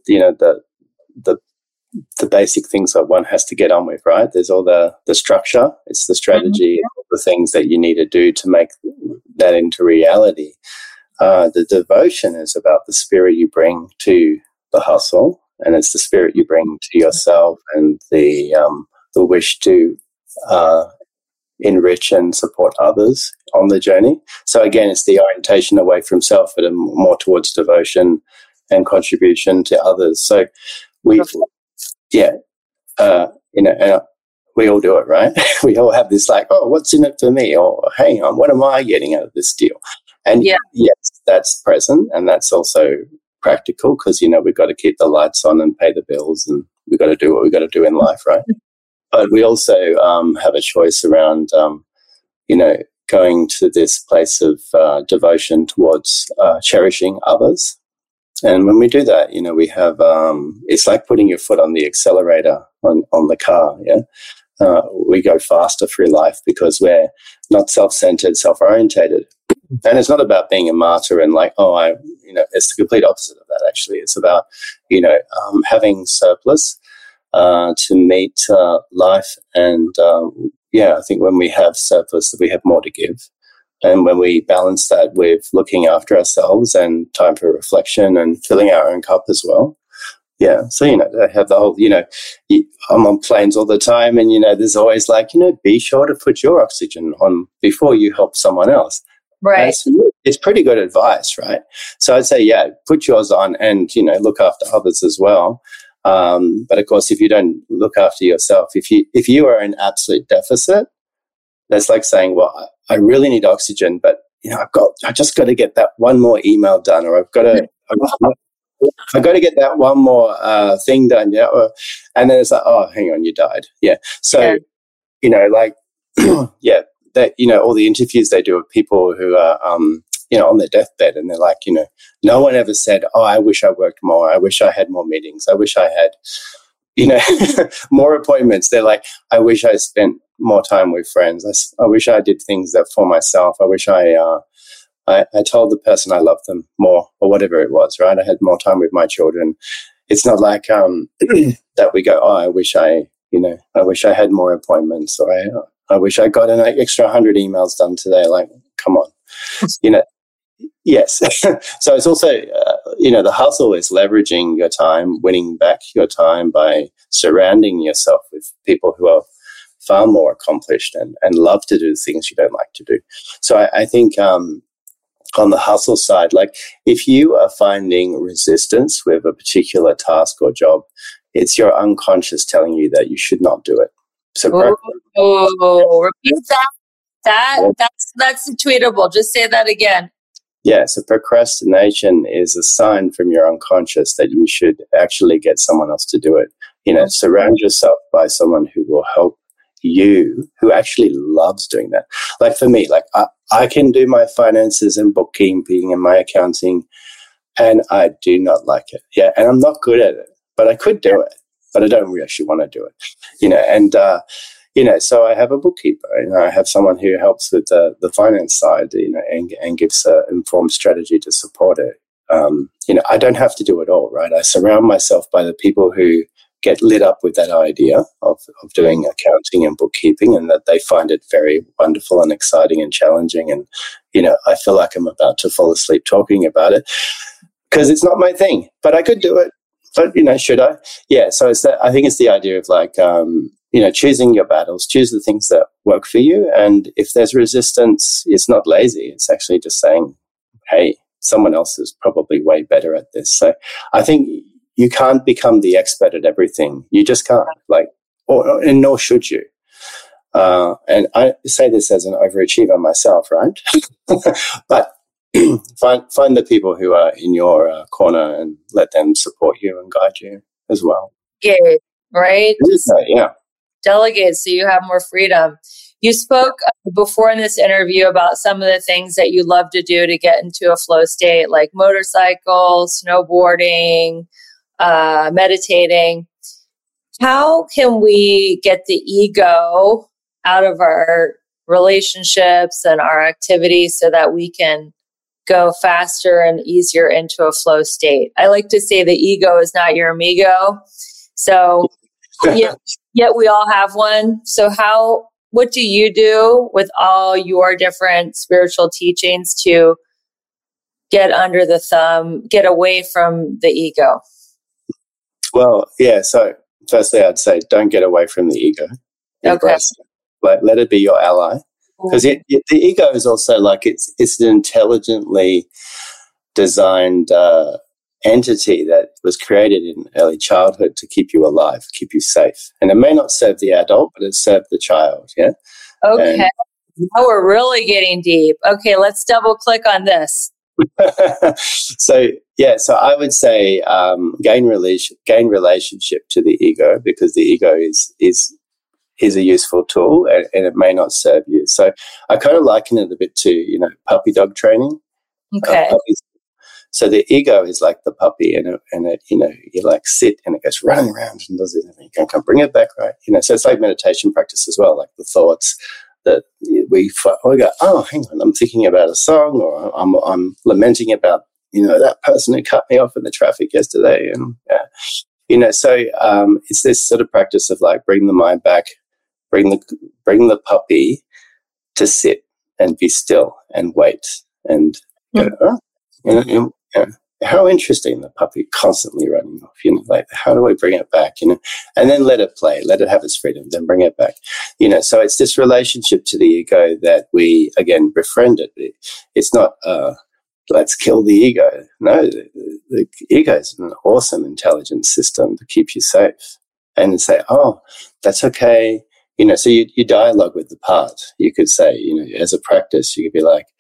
the basic things that one has to get on with, right? There's all the structure, it's the strategy, all the things that you need to do to make that into reality. The devotion is about the spirit you bring to the hustle, and it's the spirit you bring to yourself and the wish to enrich and support others on the journey. So again, it's the orientation away from self, but more towards devotion and contribution to others. So we all do it, right? We all have this like, oh, what's in it for me? Or hang on, what am I getting out of this deal? And yes, that's present, and that's also practical because, we've got to keep the lights on and pay the bills, and we've got to do what we've got to do in life, right? But we also have a choice around, going to this place of devotion towards cherishing others. And when we do that, we have, it's like putting your foot on the accelerator on the car, we go faster through life because we're not self-centered, self-orientated. And it's not about being a martyr and like, it's the complete opposite of that, actually. It's about, having surplus to meet life. And, I think when we have surplus, we have more to give. And when we balance that with looking after ourselves and time for reflection and filling our own cup as well. Yeah. So, I have the whole, I'm on planes all the time and, there's always like, be sure to put your oxygen on before you help someone else. Right. It's pretty good advice, right? So I'd say, put yours on and, look after others as well. But of course, if you don't look after yourself, if you are in absolute deficit, that's like saying, well, I really need oxygen, but I just got to get that one more email done, or I've got to get that one more thing done, and then it's like, oh, hang on, you died, So, that all the interviews they do with people who are on their deathbed, and they're like, no one ever said, oh, I wish I worked more, I wish I had more meetings, I wish I had more appointments. They're like, I wish I spent more time with friends. I wish I did things that for myself. I wish I told the person I loved them more, or whatever it was, right? I had more time with my children. It's not like that we go, oh, I wish I had more appointments, or I wish I got an extra 100 emails done today. Like, come on, Yes. So it's also, the hustle is leveraging your time, winning back your time by surrounding yourself with people who are far more accomplished and love to do things you don't like to do. So I think on the hustle side, like if you are finding resistance with a particular task or job, It's your unconscious telling you that you should not do it. So repeat that. That's tweetable. Just say that again. Yeah, so procrastination is a sign from your unconscious that you should actually get someone else to do it. Surround yourself by someone who will help you, who actually loves doing that. Like for me, like I can do my finances and bookkeeping and my accounting, and I do not like it. Yeah, and I'm not good at it, but I could do it, but I don't actually want to do it. So I have a bookkeeper, I have someone who helps with the finance side, and gives an informed strategy to support it. I don't have to do it all, right? I surround myself by the people who get lit up with that idea of doing accounting and bookkeeping, and that they find it very wonderful and exciting and challenging. And, I feel like I'm about to fall asleep talking about it because it's not my thing, but I could do it. But, should I? Yeah. So I think it's the idea of like, choosing your battles, choose the things that work for you. And if there's resistance, it's not lazy. It's actually just saying, hey, someone else is probably way better at this. So I think you can't become the expert at everything. You just can't, and nor should you. And I say this as an overachiever myself, right? But find the people who are in your corner and let them support you and guide you as well. Yeah, right? Yeah. Delegate so you have more freedom. You spoke before in this interview about some of the things that you love to do to get into a flow state, like motorcycle, snowboarding, meditating. How can we get the ego out of our relationships and our activities so that we can go faster and easier into a flow state? I like to say the ego is not your amigo. So yet we all have one. So what do you do with all your different spiritual teachings to get under the thumb, get away from the ego? Well, yeah. So firstly, I'd say don't get away from the ego. Embrace it. Let it be your ally. Because the ego is also like it's an intelligently designed entity that was created in early childhood to keep you alive, keep you safe. And it may not serve the adult, but it served the child, yeah? Okay. Now we're really getting deep. Okay, let's double click on this. So I would say gain relationship to the ego, because the ego is a useful tool and it may not serve you. So I kind of liken it a bit to, puppy dog training. Okay. So the ego is like the puppy, and it you like sit and it goes running around and does it, and you can bring it back, right? So it's like meditation practice as well, like the thoughts that we go, oh, hang on, I'm thinking about a song, or I'm lamenting about, that person who cut me off in the traffic yesterday. And, so it's this sort of practice of like bring the mind back, bring the puppy to sit and be still and wait and go, how interesting, the puppy constantly running off, like how do I bring it back, and then let it play, let it have its freedom, then bring it back, so it's this relationship to the ego that we, again, befriend it. It's not, let's kill the ego. No, the ego is an awesome intelligence system to keep you safe and say, oh, that's okay. So you dialogue with the part. You could say, as a practice, you could be like,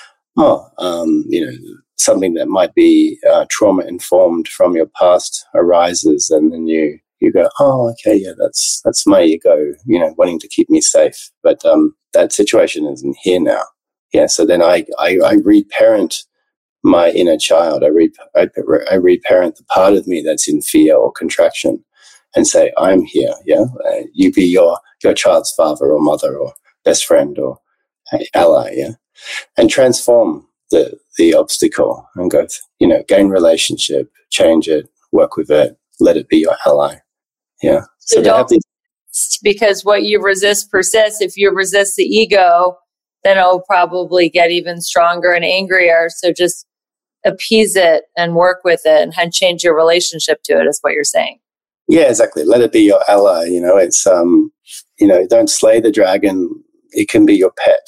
something that might be trauma informed from your past arises, and then you go, oh, okay, yeah, that's my ego, wanting to keep me safe. But that situation isn't here now. Yeah, so then I reparent my inner child. I reparent the part of me that's in fear or contraction, and say, I'm here. Yeah, you be your child's father or mother or best friend or ally. Yeah, and transform the obstacle and go, gain relationship, change it, work with it, let it be your ally. Yeah. So don't because what you resist persists. If you resist the ego, then it'll probably get even stronger and angrier. So just appease it and work with it and change your relationship to it is what you're saying. Yeah, exactly. Let it be your ally. It's, don't slay the dragon. It can be your pet.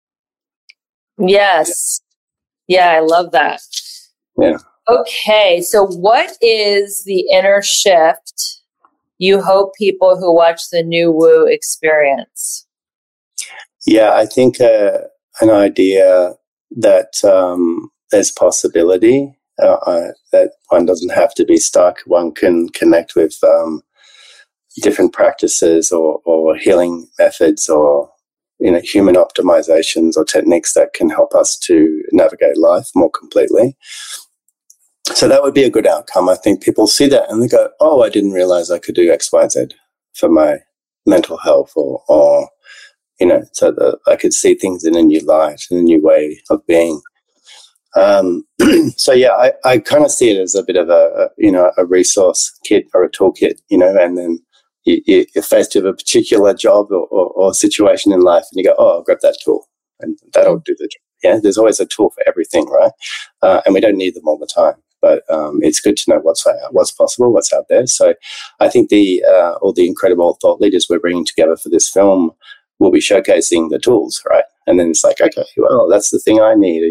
Yes. Yeah, I love that. Yeah. Okay, so what is the inner shift you hope people who watch the New Woo experience? Yeah, I think an idea that there's possibility, that one doesn't have to be stuck. One can connect with different practices or healing methods or human optimizations or techniques that can help us to navigate life more completely. So that would be a good outcome. I think people see that and they go, oh, I didn't realize I could do X, Y, Z for my mental health or so that I could see things in a new light, in a new way of being. So yeah, I kind of see it as a bit of a resource kit or a toolkit, and then you're faced with a particular job or situation in life and you go, oh, I'll grab that tool and that'll do the job. Yeah, there's always a tool for everything, right? And we don't need them all the time. But it's good to know what's possible, what's out there. So I think all the incredible thought leaders we're bringing together for this film will be showcasing the tools, right? And then it's like, okay, well, that's the thing I need,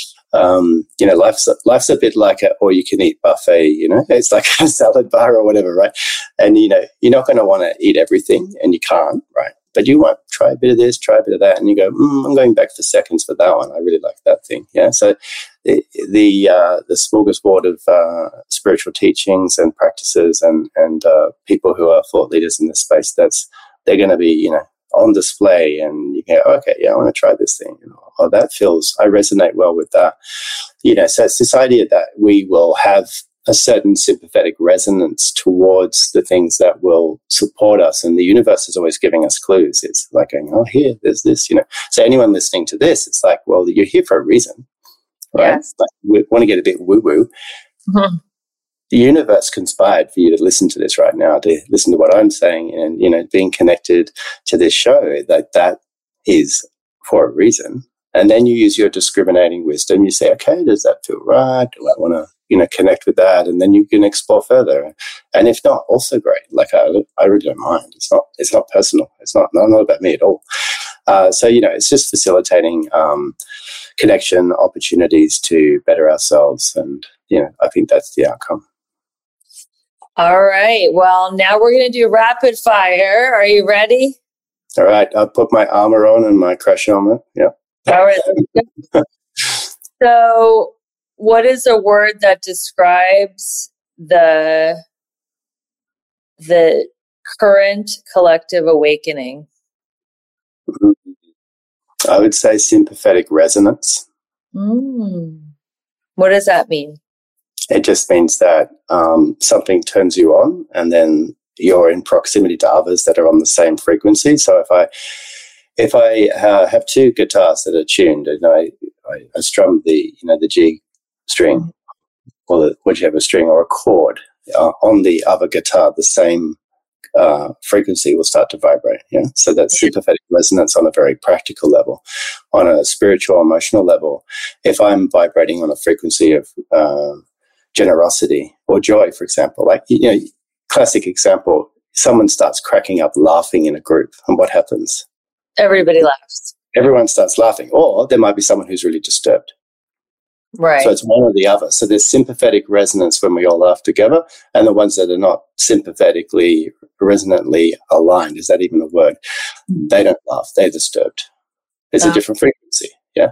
life's a bit like an all-you-can-eat buffet, it's like a salad bar or whatever, right? And, you're not going to want to eat everything and you can't, right? But you want to try a bit of this, try a bit of that, and you go, I'm going back for seconds for that one. I really like that thing. Yeah. So the smorgasbord of spiritual teachings and practices and people who are thought leaders in this space, they're going to be, on display, and you go, okay, yeah, I want to try this thing. I resonate well with that. So it's this idea that we will have a certain sympathetic resonance towards the things that will support us. And the universe is always giving us clues. It's like going, oh, here, there's this, So anyone listening to this, it's like, well, you're here for a reason, right? Yes. Like, we want to get a bit woo-woo. Mm-hmm. The universe conspired for you to listen to this right now, to listen to what I'm saying and, being connected to this show, that is for a reason. And then you use your discriminating wisdom. You say, okay, does that feel right? Do I want to, connect with that? And then you can explore further. And if not, also great. Like I really don't mind. It's not personal. It's not about me at all. So, it's just facilitating connection, opportunities to better ourselves. And, I think that's the outcome. All right. Well, now we're going to do rapid fire. Are you ready? All right. I'll put my armor on and my crash helmet. Yeah. All right. So, what is a word that describes the current collective awakening? I would say sympathetic resonance. What does that mean? It just means that something turns you on, and then you're in proximity to others that are on the same frequency. So if I have two guitars that are tuned, and I strum the G string or the whichever string or a chord on the other guitar, the same frequency will start to vibrate. Yeah, so that's sympathetic resonance on a very practical level. On a spiritual, emotional level, if I'm vibrating on a frequency of generosity or joy, for example, like classic example, someone starts cracking up laughing in a group, and what happens? Everybody laughs. Everyone starts laughing, or there might be someone who's really disturbed. Right. So it's one or the other. So there's sympathetic resonance when we all laugh together, and the ones that are not sympathetically, resonantly aligned, is that even a word? They don't laugh. They're disturbed. It's a different frequency. Yeah.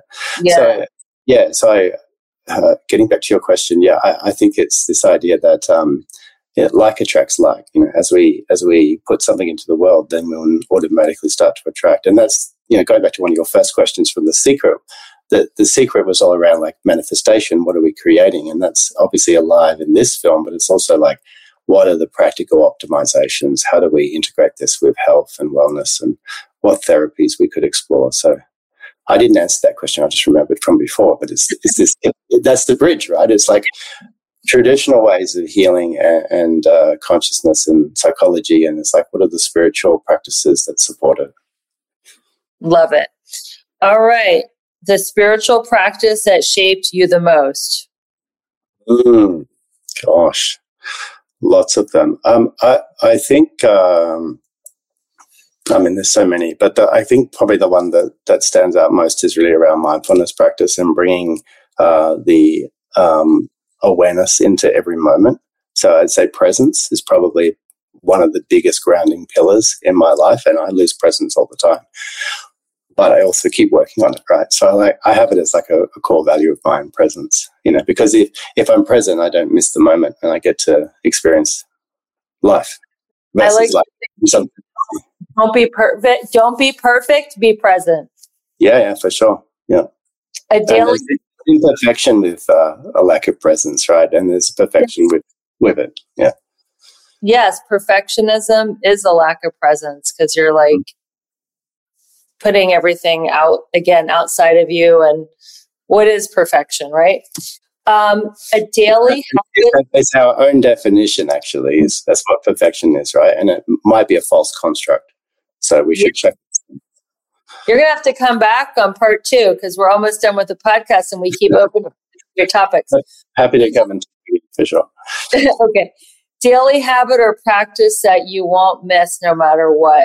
So getting back to your question, I think it's this idea that like attracts like. As we put something into the world, then we'll automatically start to attract. And that's going back to one of your first questions from The Secret. The secret was all around like manifestation. What are we creating? And that's obviously alive in this film, but it's also like, what are the practical optimizations? How do we integrate this with health and wellness, and what therapies we could explore? So I didn't answer that question. I just remembered from before, but that's the bridge, right? It's like traditional ways of healing and consciousness and psychology. And it's like, what are the spiritual practices that support it? Love it. All right. The spiritual practice that shaped you the most? Gosh, lots of them. I think, there's so many, but I think probably the one that stands out most is really around mindfulness practice and bringing the awareness into every moment. So I'd say presence is probably one of the biggest grounding pillars in my life, and I lose presence all the time. But I also keep working on it, right? So I have it as like a core value of mine, presence, because if I'm present, I don't miss the moment and I get to experience life versus something. Don't be perfect. Don't be perfect. Be present. Yeah, for sure. Yeah. A daily imperfection with a lack of presence, right? And there's perfection with it. Yeah. Yes, perfectionism is a lack of presence because you're like putting everything outside of you. And what is perfection, right? A daily habit. It's our own definition, actually. That's what perfection is, right? And it might be a false construct. So we should check. You're going to have to come back on part 2 because we're almost done with the podcast and we keep open your topics. Happy to come and talk to you for sure. Okay. Daily habit or practice that you won't miss no matter what?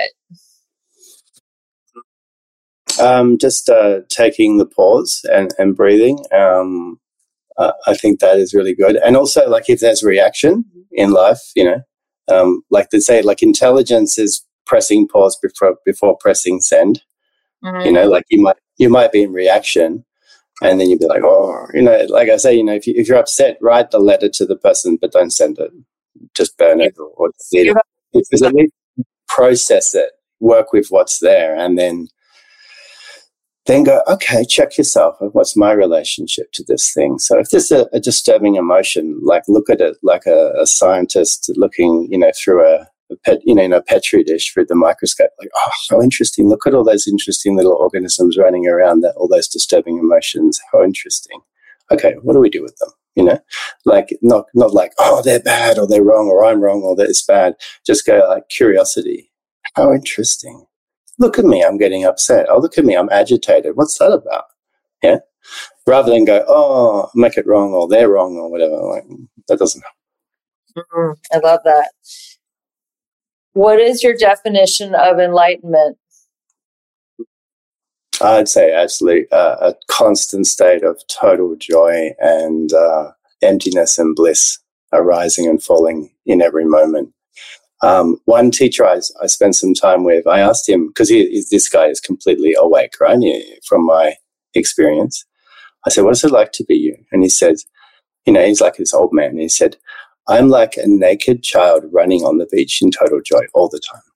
Just taking the pause and breathing. I think that is really good. And also, like, if there's reaction in life, like they say, like, intelligence is pressing pause before pressing send. Mm-hmm. Like you might be in reaction, and then you'd be like, oh, like I say, if you're upset, write the letter to the person, but don't send it. Just burn it or delete it. Because at least process it, work with what's there, and then go, okay, check yourself. What's my relationship to this thing? So if there's a disturbing emotion, like look at it like a scientist looking, through a petri dish through the microscope. Like, oh, how interesting! Look at all those interesting little organisms running around. All those disturbing emotions. How interesting. Okay, what do we do with them? Like not like, oh, they're bad or they're wrong or I'm wrong or that it's bad. Just go like curiosity. How interesting. Look at me, I'm getting upset. Oh, look at me, I'm agitated. What's that about? Yeah. Rather than go, oh, make it wrong or they're wrong or whatever. Like, that doesn't help. I love that. What is your definition of enlightenment? I'd say actually a constant state of total joy and emptiness and bliss arising and falling in every moment. One teacher I spent some time with, I asked him, because this guy is completely awake, right, from my experience. I said, what's it like to be you? And he said, he's like this old man. And he said, I'm like a naked child running on the beach in total joy all the time.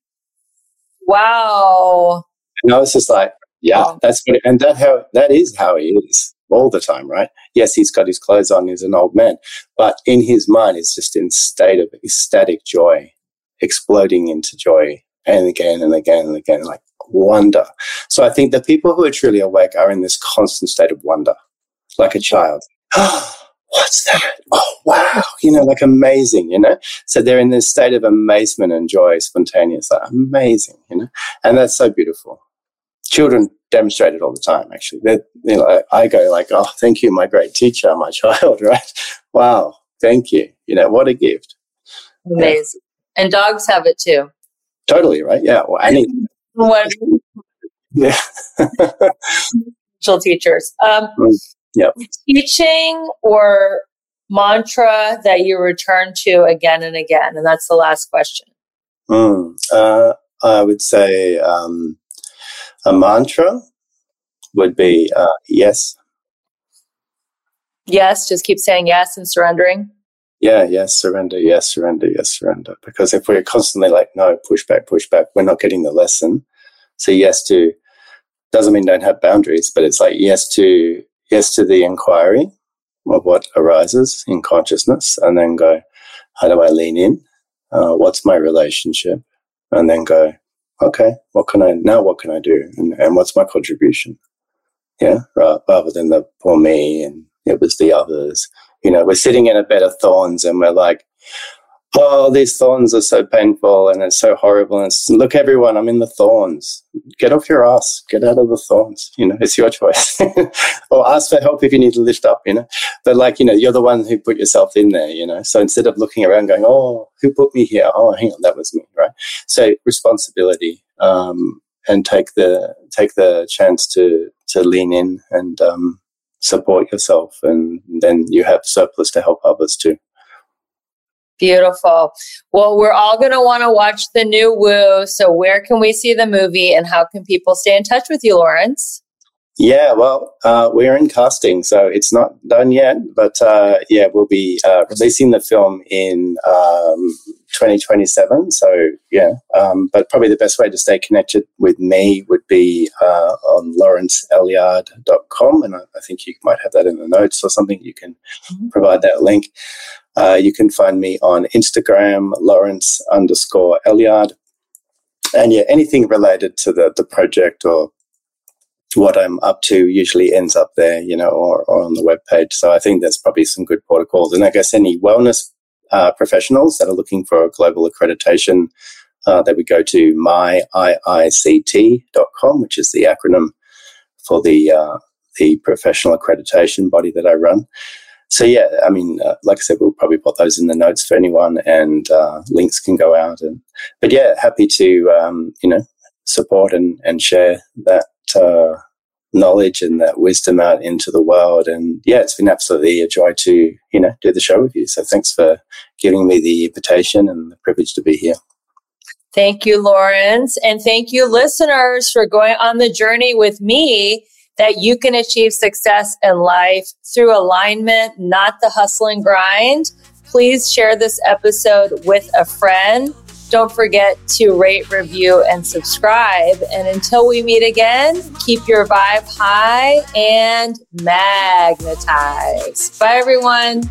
Wow. And I was just like, yeah, that's good. And that is how he is all the time, right? Yes, he's got his clothes on, he's an old man, but in his mind, he's just in state of ecstatic joy, exploding into joy and again and again and again, like wonder. So I think the people who are truly awake are in this constant state of wonder, like a child. Oh, what's that? Oh, wow. Like amazing, So they're in this state of amazement and joy, spontaneous, like amazing, and that's so beautiful. Children demonstrate it all the time, actually. I go like, oh, thank you, my great teacher, my child, right? Wow, thank you. What a gift. Amazing. Yeah. And dogs have it too. Totally, right? Yeah. Well, yeah. Teachers. Yep. Teaching or mantra that you return to again and again, and that's the last question. I would say a mantra would be yes. Yes, just keep saying yes and surrendering. Yeah, yes, surrender, yes, surrender, yes, surrender. Because if we're constantly like, no, push back, we're not getting the lesson. So yes to doesn't mean don't have boundaries, but it's like yes to the inquiry of what arises in consciousness, and then go, how do I lean in? What's my relationship? And then go, okay, what can I do? And what's my contribution? Yeah, rather than the poor me and it was the others. We're sitting in a bed of thorns and we're like, oh, these thorns are so painful and it's so horrible. And look, everyone, I'm in the thorns. Get off your ass. Get out of the thorns. It's your choice. Or ask for help if you need to lift up, But you're the one who put yourself in there, So instead of looking around going, oh, who put me here? Oh, hang on, that was me, right? So responsibility and take the chance to lean in and support yourself, and then you have surplus to help others too. Beautiful. Well, we're all going to want to watch the new Woo. So where can we see the movie and how can people stay in touch with you, Lawrence? Yeah, well, we're in casting, so it's not done yet. But we'll be releasing the film in 2027. So but probably the best way to stay connected with me would be on lawrenceelliard.com, and I think you might have that in the notes or something. You can provide that link. You can find me on Instagram, Lawrence_Elliard, and anything related to the project or what I'm up to usually ends up there, or on the webpage. So I think there's probably some good protocols. And I guess any wellness professionals that are looking for a global accreditation, they would go to myiict.com, which is the acronym for the professional accreditation body that I run. So like I said, we'll probably put those in the notes for anyone, and links can go out. But happy to support and share that knowledge and that wisdom out into the world. And it's been absolutely a joy to do the show with you. So thanks for giving me the invitation and the privilege to be here. Thank you, Lawrence, and thank you, listeners, for going on the journey with me that you can achieve success in life through alignment, not the hustle and grind. Please share this episode with a friend. Don't forget to rate, review, and subscribe. And until we meet again, keep your vibe high and magnetize. Bye, everyone.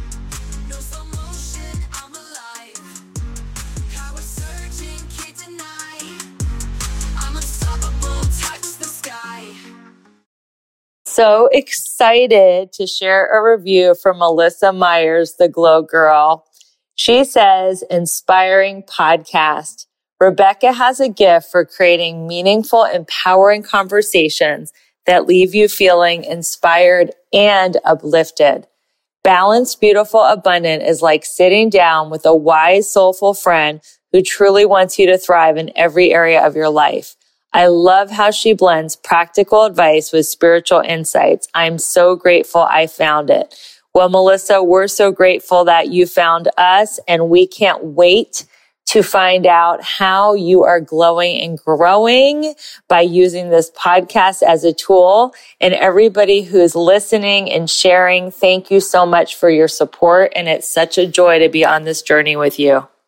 So excited to share a review from Melissa Myers, the Glow Girl. She says, inspiring podcast. Rebecca has a gift for creating meaningful, empowering conversations that leave you feeling inspired and uplifted. Balanced, beautiful, abundant is like sitting down with a wise, soulful friend who truly wants you to thrive in every area of your life. I love how she blends practical advice with spiritual insights. I'm so grateful I found it. Well, Melissa, we're so grateful that you found us, and we can't wait to find out how you are glowing and growing by using this podcast as a tool. And everybody who's listening and sharing, thank you so much for your support. And it's such a joy to be on this journey with you.